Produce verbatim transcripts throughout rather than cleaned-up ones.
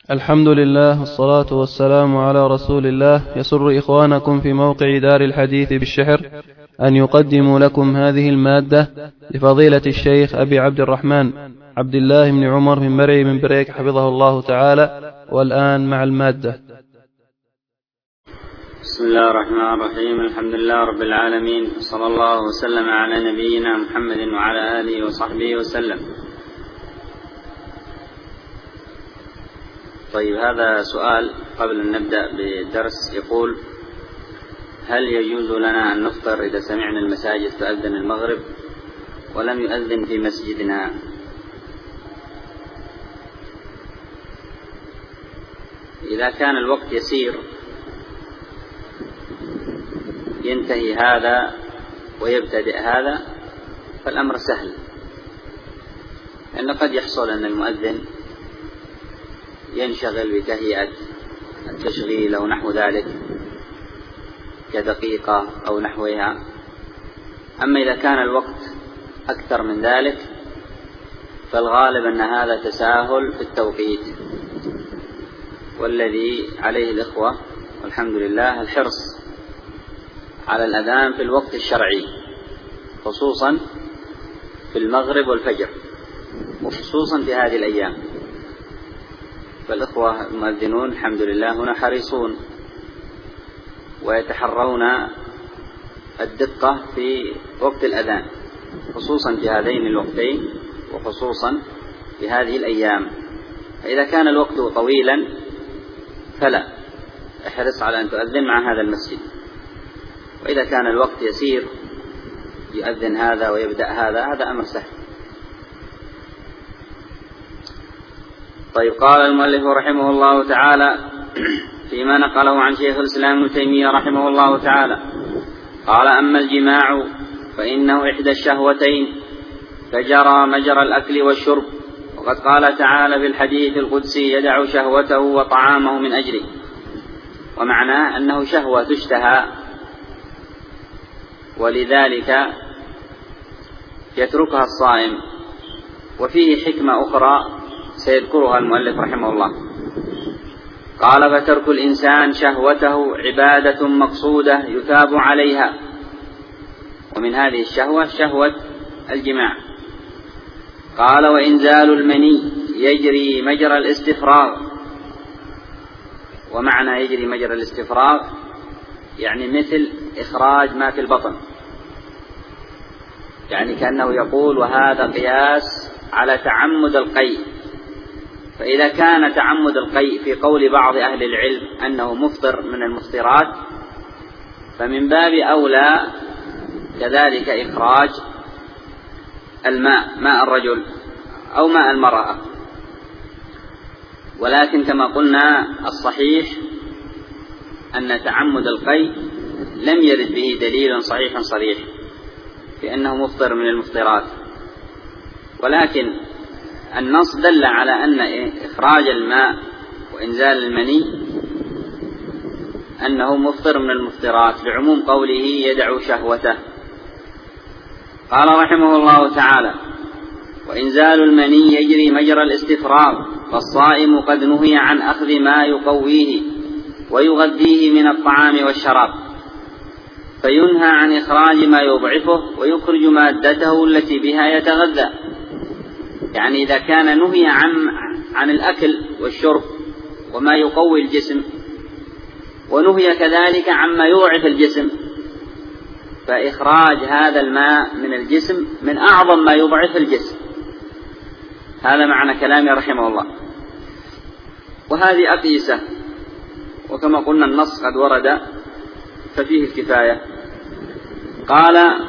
الحمد لله والصلاة والسلام على رسول الله. يسر إخوانكم في موقع دار الحديث بالشحر أن يقدموا لكم هذه المادة لفضيلة الشيخ أبي عبد الرحمن عبد الله بن عمر بن مرعي من بريك حفظه الله تعالى. والآن مع المادة. بسم الله الرحمن الرحيم. الحمد لله رب العالمين، صلى الله وسلم على نبينا محمد وعلى آله وصحبه وسلم. طيب، هذا سؤال قبل أن نبدأ بالدرس. يقول: هل يجوز لنا أن نفطر إذا سمعنا المساجد تؤذن المغرب ولم يؤذن في مسجدنا؟ إذا كان الوقت يسير ينتهي هذا ويبتدئ هذا فالأمر سهل، لأن قد يحصل أن المؤذن ينشغل بتهيئة التشغيل أو نحو ذلك كدقيقة أو نحوها. أما إذا كان الوقت أكثر من ذلك فالغالب أن هذا تساهل في التوقيت، والذي عليه الإخوة والحمد لله الحرص على الأذان في الوقت الشرعي، خصوصا في المغرب والفجر، وخصوصا في هذه الأيام. فالإخوة المؤذنون الحمد لله هنا حريصون ويتحرون الدقة في وقت الأذان، خصوصا في هذين الوقتين وخصوصا في هذه الأيام. فإذا كان الوقت طويلا فلا، احرص على أن تؤذن مع هذا المسجد. وإذا كان الوقت يسير يؤذن هذا ويبدأ هذا، هذا أمر سهل. طيب، قال المؤلف رحمه الله تعالى فيما نقله عن شيخ الإسلام ابن تيمية رحمه الله تعالى قال: أما الجماع فإنه إحدى الشهوتين فجرى مجرى الأكل والشرب، وقد قال تعالى في الحديث القدسي: يدع شهوته وطعامه من أجله. ومعناه أنه شهوة تشتهى، ولذلك يتركها الصائم. وفيه حكمة أخرى سيذكرها المؤلف رحمه الله. قال: فترك الإنسان شهوته عبادة مقصودة يثاب عليها. ومن هذه الشهوة شهوة الجماع. قال: وإنزال المني يجري مجرى الاستفراغ. ومعنى يجري مجرى الاستفراغ يعني مثل إخراج ما في البطن، يعني كأنه يقول وهذا قياس على تعمد القيء. فإذا كان تعمد القيء في قول بعض أهل العلم أنه مفطر من المفطرات، فمن باب أولى كذلك إخراج الماء، ماء الرجل أو ماء المرأة. ولكن كما قلنا الصحيح أن تعمد القيء لم يرد به دليل صحيح صريح في أنه مفطر من المفطرات، ولكن النص دل على أن إخراج الماء وإنزال المني أنه مفطر من المفطرات، لعموم قوله يدع شهوته. قال رحمه الله تعالى: وإنزال المني يجري مجرى الاستفراغ، فالصائم قد نهي عن أخذ ما يقويه ويغذيه من الطعام والشراب، فينهى عن إخراج ما يضعفه ويخرج مادته التي بها يتغذى. يعني إذا كان نهي عن عن الأكل والشرب وما يقوي الجسم، ونهي كذلك عما يضعف الجسم، فإخراج هذا الماء من الجسم من أعظم ما يضعف الجسم. هذا معنى كلامه رحمه الله. وهذه أقيسة، وكما قلنا النص قد ورد ففيه الكفاية. قال: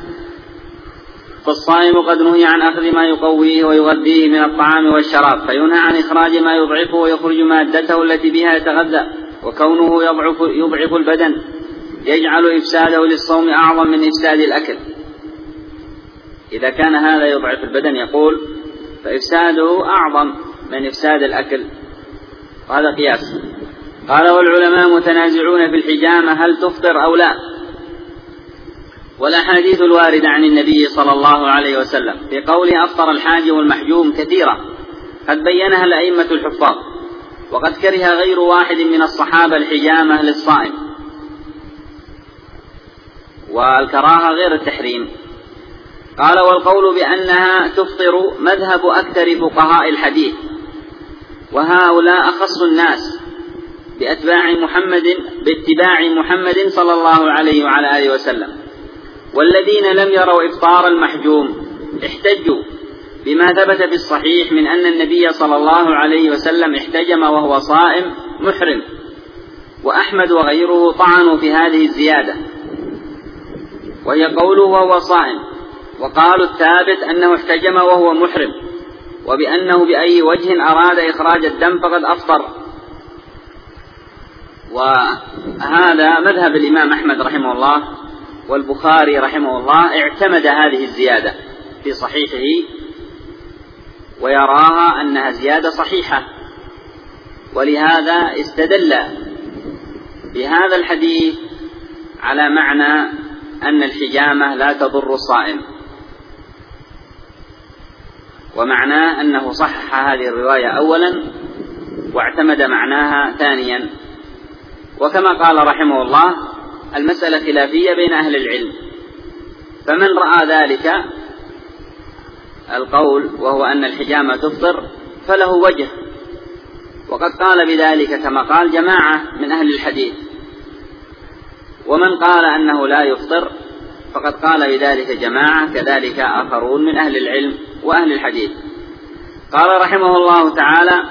فالصائم قد نهي عن أخذ ما يقويه ويغذيه من الطعام والشراب، فينهى عن إخراج ما يضعفه ويخرج مادته التي بها يتغذى. وكونه يضعف, يضعف البدن يجعل إفساده للصوم أعظم من إفساد الأكل. إذا كان هذا يضعف البدن يقول فإفساده أعظم من إفساد الأكل، وهذا قياس. قال: والعلماء متنازعون في الحجامة هل تفطر أو لا. والأحاديث الواردة عن النبي صلى الله عليه وسلم في قوله أفطر الحاجم والمحجوم كثيرة، قد بينها الأئمة الحفاظ، وقد كره غير واحد من الصحابة الحجامة للصائم، والكراهة غير التحريم. قال: والقول بأنها تفطر مذهب أكثر فقهاء الحديث، وهؤلاء أخص الناس بأتباع محمد باتباع محمد صلى الله عليه وعلى آله وسلم. والذين لم يروا إفطار المحجوم احتجوا بما ثبت في الصحيح من أن النبي صلى الله عليه وسلم احتجم وهو صائم محرم، وأحمد وغيره طعنوا في هذه الزيادة وهي قوله وهو صائم، وقالوا الثابت أنه احتجم وهو محرم، وبأنه بأي وجه أراد إخراج الدم فقد أفطر. وهذا مذهب الإمام أحمد رحمه الله، والبخاري رحمه الله اعتمد هذه الزيادة في صحيحه ويراها أنها زيادة صحيحة، ولهذا استدل بهذا الحديث على معنى أن الحجامة لا تضر الصائم، ومعناه أنه صحح هذه الرواية أولا واعتمد معناها ثانيا. وكما قال رحمه الله: المسألة خلافية بين أهل العلم، فمن رأى ذلك القول وهو أن الحجامة تفطر فله وجه، وقد قال بذلك كما قال جماعة من أهل الحديث. ومن قال أنه لا يفطر فقد قال بذلك جماعة كذلك آخرون من أهل العلم وأهل الحديث. قال رحمه الله تعالى: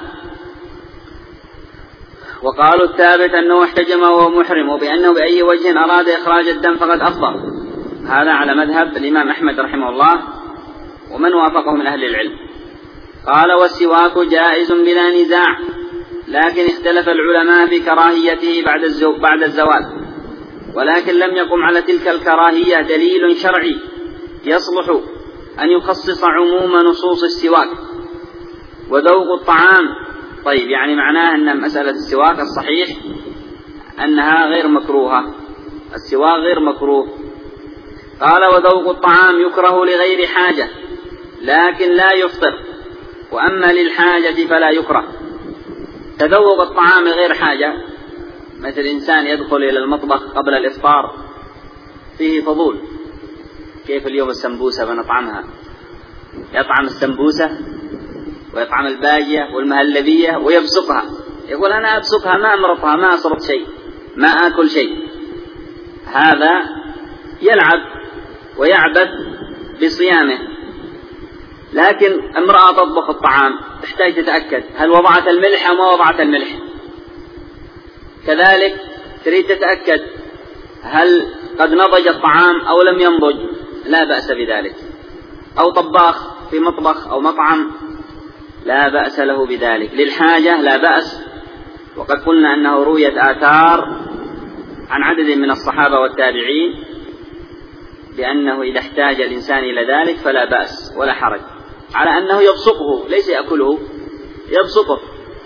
وقالوا الثابت أنه احتجم وهو محرم، وبأنه بأي وجه أراد إخراج الدم فقد أفطر. هذا على مذهب الإمام أحمد رحمه الله ومن وافقه من أهل العلم. قال: والسواك جائز بلا نزاع، لكن اختلف العلماء في كراهيته بعد الزوال، ولكن لم يقم على تلك الكراهية دليل شرعي يصلح أن يخصص عموم نصوص السواك. وذوق الطعام، طيب يعني معناه أن مسألة السواك الصحيح أنها غير مكروهة، السواك غير مكروه. قال: وذوق الطعام يكره لغير حاجة لكن لا يفطر، وأما للحاجة فلا يكره. تذوق الطعام غير حاجة، مثل إنسان يدخل إلى المطبخ قبل الإفطار فيه فضول، كيف اليوم السمبوسة بنطعمها، يطعم السمبوسة ويطعم الباجية والمهلبية ويبصقها، يقول أنا أبصقها ما أمرطها ما أصرف شيء ما آكل شيء. هذا يلعب ويعبث بصيامه. لكن امرأة تطبخ الطعام تحتاج تتأكد هل وضعت الملح أو ما وضعت الملح، كذلك تريد تتأكد هل قد نضج الطعام أو لم ينضج، لا بأس بذلك. أو طباخ في مطبخ أو مطعم لا بأس له بذلك، للحاجة لا بأس. وقد قلنا أنه رويت آثار عن عدد من الصحابة والتابعين بأنه إذا احتاج الإنسان إلى ذلك فلا بأس ولا حرج، على أنه يبصقه ليس يأكله، يبصقه.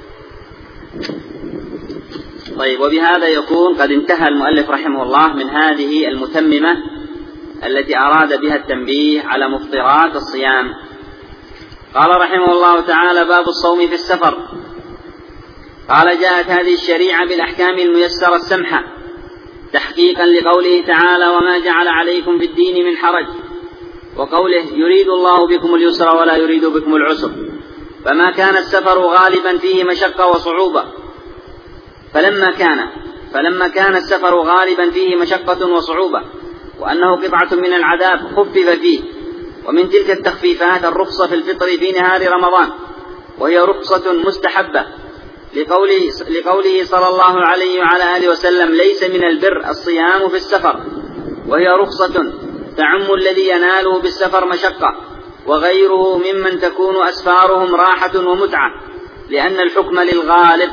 طيب، وبهذا يكون قد انتهى المؤلف رحمه الله من هذه المتممة التي أراد بها التنبيه على مفطرات الصيام. قال رحمه الله تعالى: باب الصوم في السفر. قال: جاءت هذه الشريعة بالأحكام الميسرة السمحة تحقيقا لقوله تعالى: وما جعل عليكم في الدين من حرج، وقوله: يريد الله بكم اليسر ولا يريد بكم العسر. فما كان السفر غالبا فيه مشقة وصعوبة فلما كان فلما كان السفر غالبا فيه مشقة وصعوبة وأنه قطعة من العذاب خفف فيه. ومن تلك التخفيفات الرخصة في الفطر في نهار رمضان، وهي رخصة مستحبة لقوله, لقوله صلى الله عليه وعلى آله وسلم: ليس من البر الصيام في السفر، وهي رخصة تعم الذي يناله بالسفر مشقة وغيره ممن تكون أسفارهم راحة ومتعة، لأن الحكم للغالب،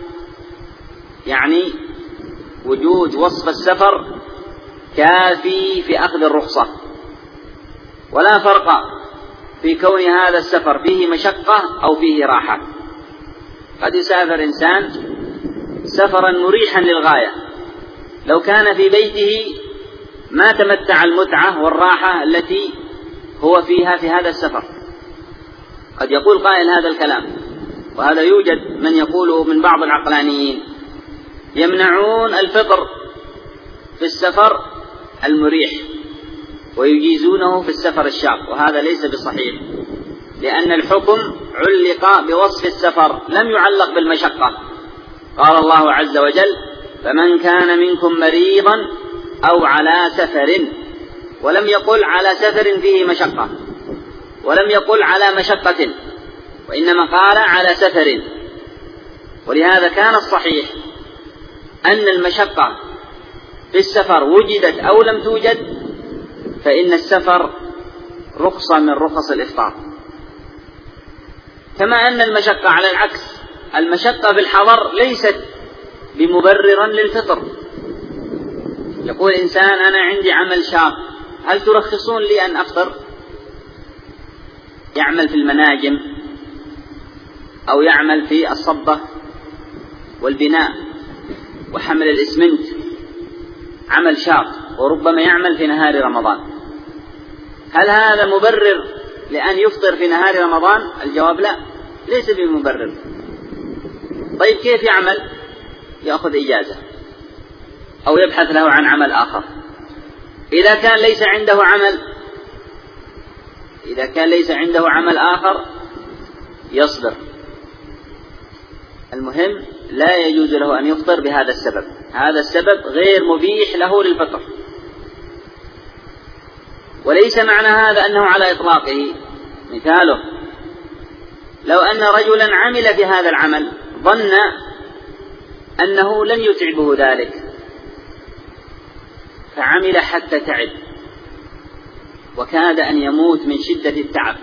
يعني وجود وصف السفر كافي في أخذ الرخصة، ولا فرق في كون هذا السفر فيه مشقة أو فيه راحة. قد يسافر إنسان سفرا مريحا للغاية، لو كان في بيته ما تمتع المتعة والراحة التي هو فيها في هذا السفر. قد يقول قائل هذا الكلام، وهذا يوجد من يقوله من بعض العقلانيين، يمنعون الفطر في السفر المريح ويجيزونه في السفر الشاق، وهذا ليس بصحيح، لأن الحكم علق بوصف السفر لم يعلق بالمشقة. قال الله عز وجل: فمن كان منكم مريضا أو على سفر، ولم يقل على سفر فيه مشقة، ولم يقل على مشقة، وإنما قال على سفر. ولهذا كان الصحيح أن المشقة في السفر وجدت أو لم توجد فإن السفر رخصة من رخص الإفطار، كما أن المشقة على العكس، المشقة في الحضر ليست بمبررا للفطر. يقول إنسان: أنا عندي عمل شاق، هل ترخصون لي أن أفطر؟ يعمل في المناجم أو يعمل في الصبة والبناء وحمل الإسمنت، عمل شاق، وربما يعمل في نهار رمضان، هل هذا مبرر لأن يفطر في نهار رمضان؟ الجواب لا، ليس بمبرر. طيب كيف يعمل؟ يأخذ إجازة أو يبحث له عن عمل آخر. إذا كان ليس عنده عمل إذا كان ليس عنده عمل آخر يصبر. المهم لا يجوز له أن يفطر بهذا السبب، هذا السبب غير مبيح له للفطر. وليس معنى هذا أنه على إطلاقه. مثاله: لو أن رجلا عمل في هذا العمل ظن أنه لن يتعبه ذلك فعمل حتى تعب وكاد أن يموت من شدة التعب،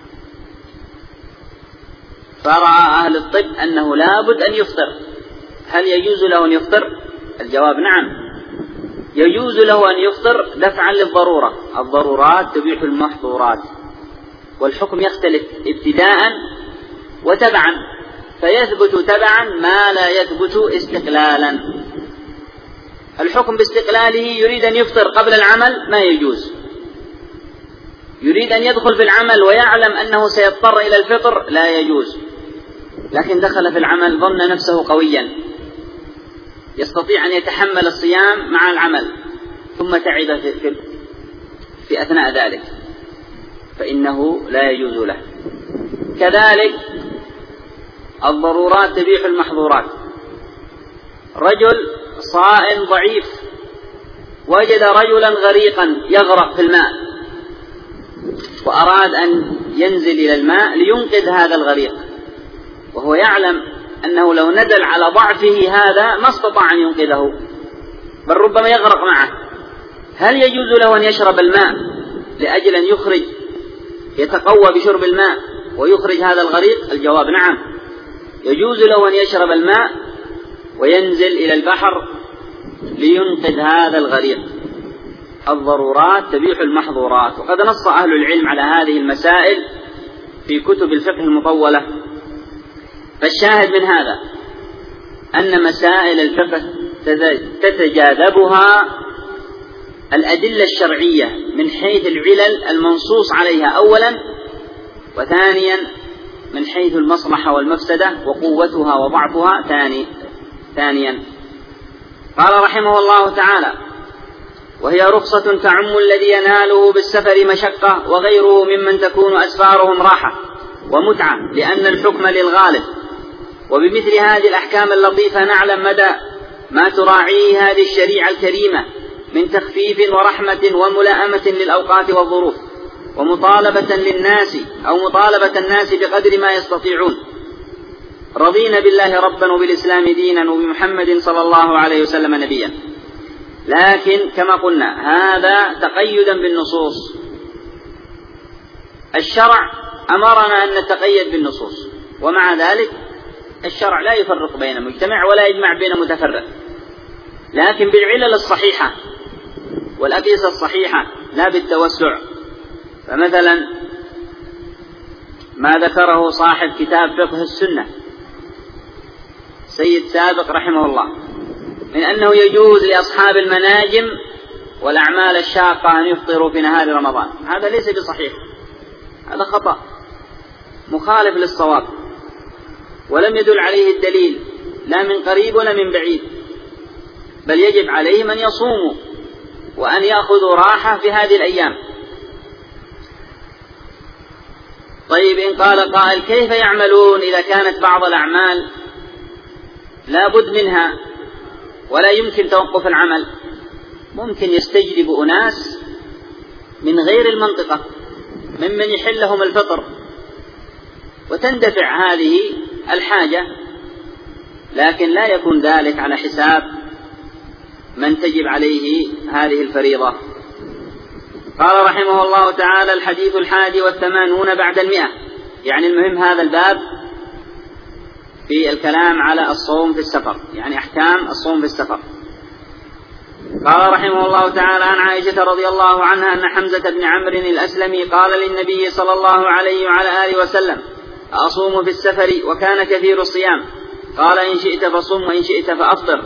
فرأى أهل الطب أنه لابد أن يفطر، هل يجوز له أن يفطر؟ الجواب نعم، يجوز له أن يفطر دفعا للضرورة، الضرورات تبيح المحظورات، والحكم يختلف ابتداء وتبعا، فيثبت تبعا ما لا يثبت استقلالا. الحكم باستقلاله يريد أن يفطر قبل العمل ما يجوز، يريد أن يدخل في العمل ويعلم أنه سيضطر إلى الفطر لا يجوز، لكن دخل في العمل ظن نفسه قويا يستطيع أن يتحمل الصيام مع العمل ثم تعب في, في أثناء ذلك فإنه لا يجوز له. كذلك الضرورات تبيح المحظورات. رجل صائم ضعيف وجد رجلا غريقا يغرق في الماء وأراد أن ينزل إلى الماء لينقذ هذا الغريق، وهو يعلم أنه لو نزل على ضعفه هذا ما استطاع أن ينقذه بل ربما يغرق معه، هل يجوز له أن يشرب الماء لأجل أن يخرج يتقوى بشرب الماء ويخرج هذا الغريق؟ الجواب نعم، يجوز له أن يشرب الماء وينزل إلى البحر لينقذ هذا الغريق. الضرورات تبيح المحظورات، وقد نص أهل العلم على هذه المسائل في كتب الفقه المطولة. فالشاهد من هذا أن مسائل الفقه تتجاذبها الأدلة الشرعية من حيث العلل المنصوص عليها أولا، وثانيا من حيث المصلحة والمفسدة وقوتها وضعفها ثاني ثانيا. قال رحمه الله تعالى: وهي رخصة تعم الذي يناله بالسفر مشقة وغيره ممن تكون أسفارهم راحة ومتعة، لأن الحكم للغالب. وبمثل هذه الأحكام اللطيفة نعلم مدى ما تراعيه هذه الشريعة الكريمة من تخفيف ورحمة وملائمة للأوقات والظروف، ومطالبة للناس أو مطالبة الناس بقدر ما يستطيعون. رضينا بالله ربا وبالإسلام دينا وبمحمد صلى الله عليه وسلم نبيا. لكن كما قلنا هذا تقيدا بالنصوص، الشرع أمرنا أن نتقيد بالنصوص، ومع ذلك الشرع لا يفرق بين مجتمع ولا يجمع بين متفرق، لكن بالعلل الصحيحة والأقيسة الصحيحة لا بالتوسع. فمثلا ما ذكره صاحب كتاب فقه السنة سيد سابق رحمه الله من أنه يجوز لأصحاب المناجم والأعمال الشاقة أن يفطروا في نهار رمضان، هذا ليس بصحيح، هذا خطأ مخالف للصواب. ولم يدل عليه الدليل لا من قريب ولا من بعيد، بل يجب عليهم أن يصوموا وأن يأخذوا راحة في هذه الأيام. طيب إن قال قائل كيف يعملون إذا كانت بعض الأعمال لا بد منها ولا يمكن توقف العمل؟ ممكن يستجلب أناس من غير المنطقة ممن يحلهم الفطر وتندفع هذه الحاجة، لكن لا يكون ذلك على حساب من تجب عليه هذه الفريضة. قال رحمه الله تعالى: الحديث الحادي والثمانون بعد المئة، يعني المهم هذا الباب في الكلام على الصوم في السفر، يعني أحكام الصوم في السفر. قال رحمه الله تعالى: عن عائشة رضي الله عنها أن حمزة بن عمرو الأسلمي قال للنبي صلى الله عليه وعلى آله وسلم: أصوم في السفر وكان كثير الصيام؟ قال: إن شئت فصم وإن شئت فأفطر.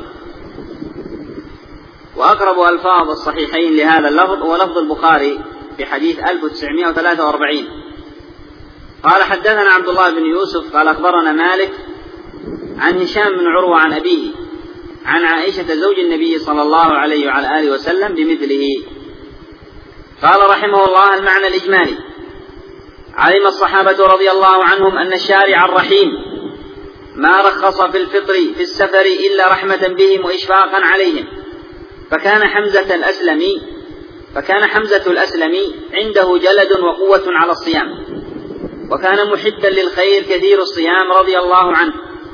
وأقرب ألفاظ الصحيحين لهذا اللفظ ولفظ البخاري في حديث ألف وتسعمائة وثلاثة وأربعين. قال: حدثنا عبد الله بن يوسف قال أخبرنا مالك عن هشام بن عروة عن أبيه عن عائشة زوج النبي صلى الله عليه وعلى آله وسلم بمثله. قال رحمه الله: المعنى الإجمالي: علم الصحابة رضي الله عنهم أن الشارع الرحيم ما رخص في الفطر في السفر إلا رحمة بهم وإشفاقا عليهم، فكان حمزة الأسلمي فكان حمزة الأسلمي عنده جلد وقوة على الصيام، وكان محبا للخير كثير الصيام رضي الله عنه.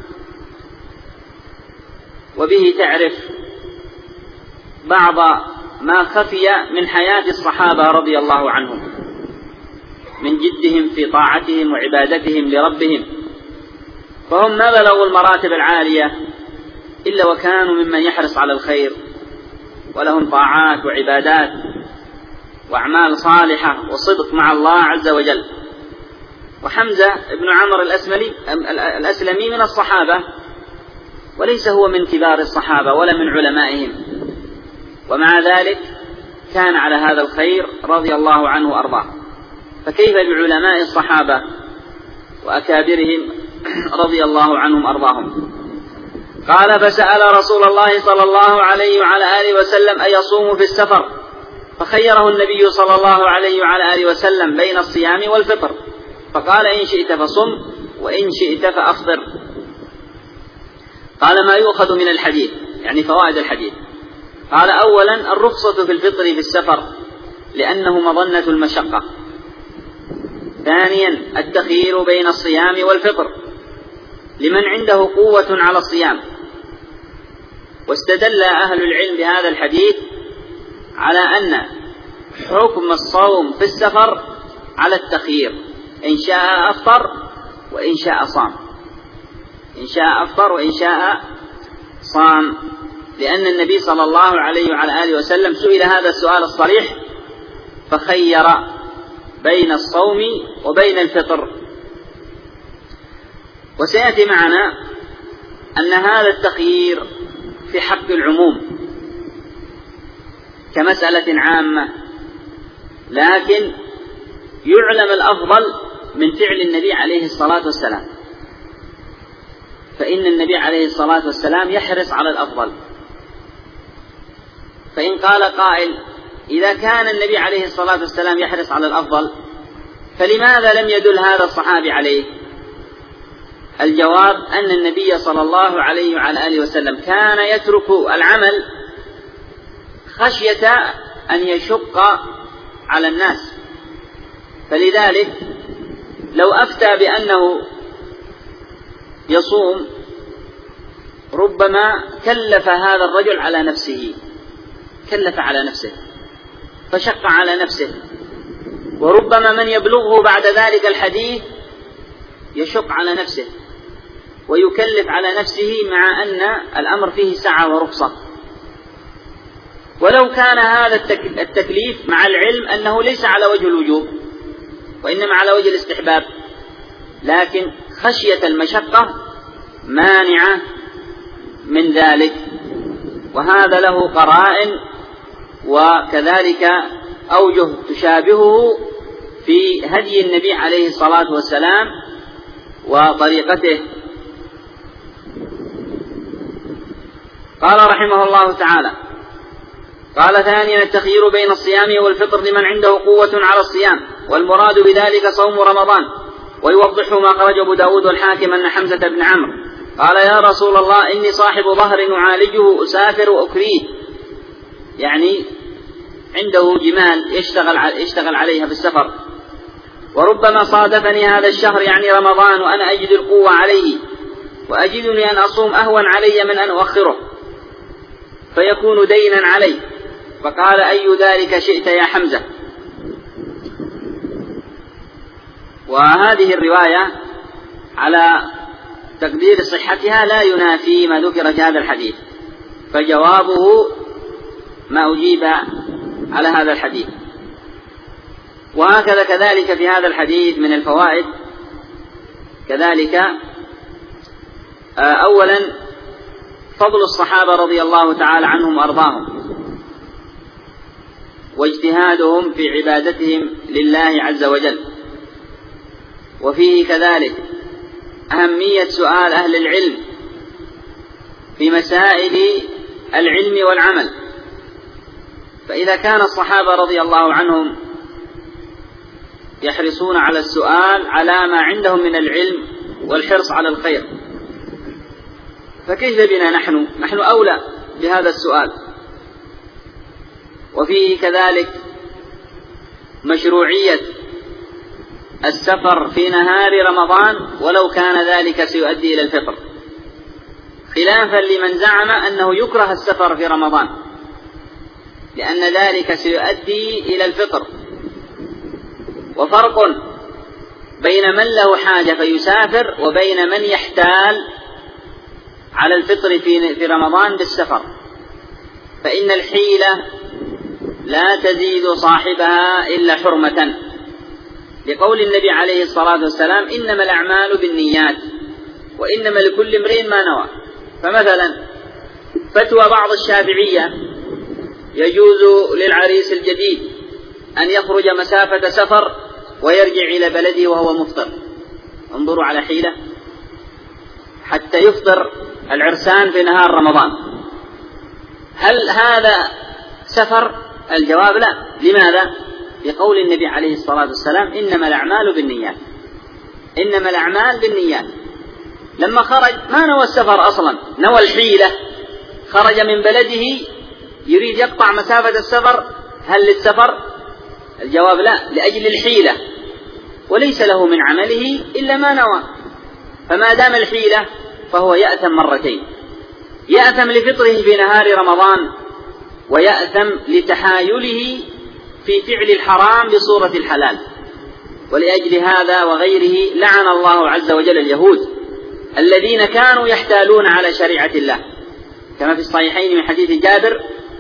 وبه تعرف بعض ما خفي من حياة الصحابة رضي الله عنهم من جدهم في طاعتهم وعبادتهم لربهم، فهم ما بلغوا المراتب العالية إلا وكانوا ممن يحرص على الخير، ولهم طاعات وعبادات وأعمال صالحة وصدق مع الله عز وجل. وحمزة بن عمرو الأسلمي من الصحابة، وليس هو من كبار الصحابة ولا من علمائهم، ومع ذلك كان على هذا الخير رضي الله عنه وأرضاه. فكيف بعلماء الصحابة وأكابرهم رضي الله عنهم وأرضاهم؟ قال: فسأل رسول الله صلى الله عليه وعلى آله وسلم أيصوم في السفر؟ فخيره النبي صلى الله عليه وعلى آله وسلم بين الصيام والفطر، فقال: إن شئت فصم وإن شئت فأفطر. قال: ما يؤخذ من الحديث، يعني فوائد الحديث. قال: أولا الرخصة في الفطر في السفر لأنه مظنة المشقة. ثانيا التخيير بين الصيام والفطر لمن عنده قوة على الصيام. واستدل أهل العلم بهذا الحديث على أن حكم الصوم في السفر على التخيير، إن شاء أفطر وإن شاء صام، إن شاء أفطر وإن شاء صام، لأن النبي صلى الله عليه وعلى آله وسلم سئل هذا السؤال الصريح فخير بين الصوم وبين الفطر. وسيأتي معنا أن هذا التخيير في حق العموم كمسألة عامة، لكن يعلم الأفضل من فعل النبي عليه الصلاة والسلام، فإن النبي عليه الصلاة والسلام يحرص على الأفضل. فإن قال قائل: إذا كان النبي عليه الصلاة والسلام يحرص على الأفضل فلماذا لم يدل هذا الصحابي عليه؟ الجواب أن النبي صلى الله عليه وعلى آله وسلم كان يترك العمل خشية أن يشق على الناس، فلذلك لو أفتى بأنه يصوم ربما كلف هذا الرجل على نفسه، كلف على نفسه فشق على نفسه، وربما من يبلغه بعد ذلك الحديث يشق على نفسه ويكلف على نفسه، مع أن الأمر فيه سعة ورخصة. ولو كان هذا التكليف مع العلم أنه ليس على وجه الوجوب وإنما على وجه الاستحباب، لكن خشية المشقة مانعة من ذلك، وهذا له قرائن وكذلك أوجه تشابهه في هدي النبي عليه الصلاة والسلام وطريقته قال رحمه الله تعالى: قال ثانيا: التخيير بين الصيام والفطر لمن عنده قوة على الصيام، والمراد بذلك صوم رمضان. ويوضح ما خرج أبو داود والحاكم أن حمزة بن عمرو قال: يا رسول الله، إني صاحب ظهر أعالجه، أسافر وأكريه، يعني عنده جمال يشتغل يشتغل عليها في السفر، وربما صادفني هذا الشهر يعني رمضان وأنا أجد القوة عليه، وأجدني أن أصوم أهون علي من أن أؤخره فيكون دينا علي. فقال: أي ذلك شئت يا حمزة؟ وهذه الرواية على تقدير صحتها لا ينافي ما ذكر في هذا الحديث، فجوابه ما أجيب على هذا الحديث. وهكذا كذلك في هذا الحديث من الفوائد كذلك أولا فضل الصحابة رضي الله تعالى عنهم وأرضاهم، واجتهادهم في عبادتهم لله عز وجل. وفيه كذلك أهمية سؤال أهل العلم في مسائل العلم والعمل، فإذا كان الصحابة رضي الله عنهم يحرصون على السؤال على ما عندهم من العلم والحرص على الخير، فكيف بنا نحن نحن أولى بهذا السؤال. وفيه كذلك مشروعية السفر في نهار رمضان ولو كان ذلك سيؤدي إلى الفطر، خلافا لمن زعم أنه يكره السفر في رمضان لأن ذلك سيؤدي إلى الفطر. وفرق بين من له حاجة فيسافر وبين من يحتال على الفطر في رمضان بالسفر، فإن الحيلة لا تزيد صاحبها إلا حرمة، لقول النبي عليه الصلاة والسلام: إنما الأعمال بالنيات وإنما لكل امرئ ما نوى. فمثلا فتوى بعض الشافعية يجوز للعريس الجديد أن يخرج مسافة سفر ويرجع إلى بلده وهو مفطر. انظروا على حيلة حتى يفطر العرسان في نهار رمضان. هل هذا سفر؟ الجواب لا. لماذا؟ لقول النبي عليه الصلاة والسلام: إنما الأعمال بالنيات. إنما الأعمال بالنيات. لما خرج ما نوى السفر أصلا، نوى الحيلة، خرج من بلده يريد يقطع مسافة السفر. هل للسفر؟ الجواب لا، لأجل الحيلة، وليس له من عمله إلا ما نوى. فما دام الحيلة فهو يأثم مرتين: يأثم لفطره في نهار رمضان، ويأثم لتحايله في فعل الحرام بصورة الحلال. ولأجل هذا وغيره لعن الله عز وجل اليهود الذين كانوا يحتالون على شريعة الله، كما في الصحيحين من حديث جابر: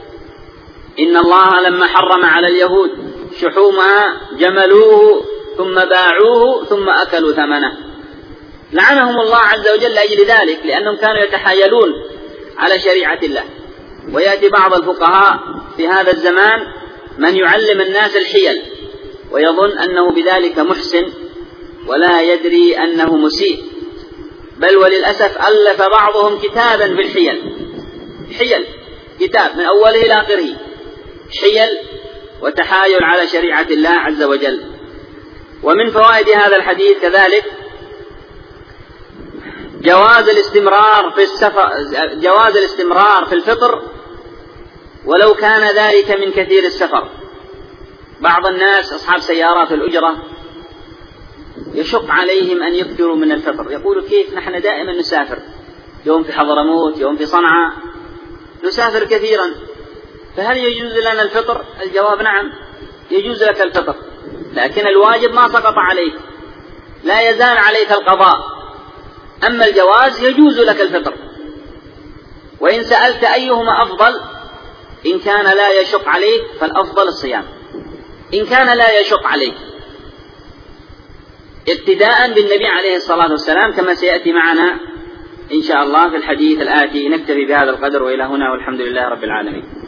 إن الله لما حرم على اليهود شحومها جملوه ثم باعوه ثم أكلوا ثمنه. لعنهم الله عز وجل لأجل ذلك، لأنهم كانوا يتحايلون على شريعة الله. ويأتي بعض الفقهاء في هذا الزمان من يعلم الناس الحيل ويظن أنه بذلك محسن ولا يدري أنه مسيء، بل وللأسف ألف بعضهم كتابا في الحيل، حيل كتاب من أوله إلى آخره، حيل وتحايل على شريعة الله عز وجل. ومن فوائد هذا الحديث كذلك جواز الاستمرار في السفر، جواز الاستمرار في الفطر ولو كان ذلك من كثير السفر. بعض الناس أصحاب سيارات الأجرة يشق عليهم أن يكثروا من الفطر، يقولوا: كيف نحن دائما نسافر، يوم في حضرموت، يوم في صنعاء، نسافر كثيرا، فهل يجوز لنا الفطر؟ الجواب: نعم، يجوز لك الفطر، لكن الواجب ما سقط عليك، لا يزال عليك القضاء. أما الجواز يجوز لك الفطر. وإن سألت أيهما أفضل، إن كان لا يشق عليك فالأفضل الصيام، إن كان لا يشق عليك، اقتداء بالنبي عليه الصلاة والسلام كما سيأتي معنا إن شاء الله في الحديث الآتي. نكتفي بهذا القدر وإلى هنا، والحمد لله رب العالمين.